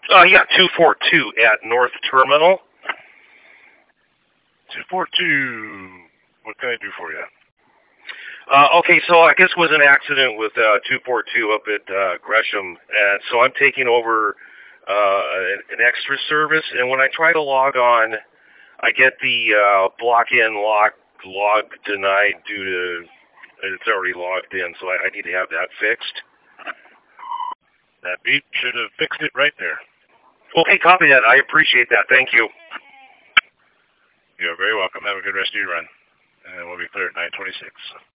Yeah, 242 at North Terminal. 242. What can I do for you? Okay, so I guess it was an accident with 242 up at Gresham, and so I'm taking over an extra service, and when I try to log on, I get the block in log denied due to it's already logged in, so I need to have that fixed. That beep should have fixed it right there. Okay, copy that. I appreciate that. Thank you. You're very welcome. Have a good rest of your run. And we'll be clear at 9:26.